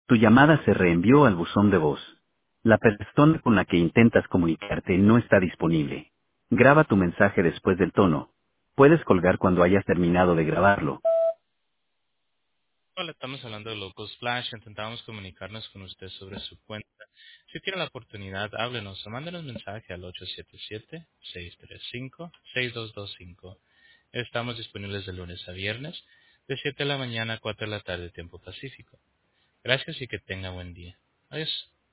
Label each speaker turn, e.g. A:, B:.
A: Tu llamada se reenvió al buzón de voz. La persona con la que intentas comunicarte no está disponible. Graba tu mensaje después del tono. Puedes colgar cuando hayas terminado de grabarlo.
B: Hola, estamos hablando de Locals Flash. Intentamos comunicarnos con usted sobre su cuenta. Si tiene la oportunidad, háblenos o mándenos un mensaje al 877-635-6225. Estamos disponibles de lunes a viernes, de 7 de la mañana a 4 de la tarde, tiempo pacífico. Gracias y que tenga buen día. Adiós.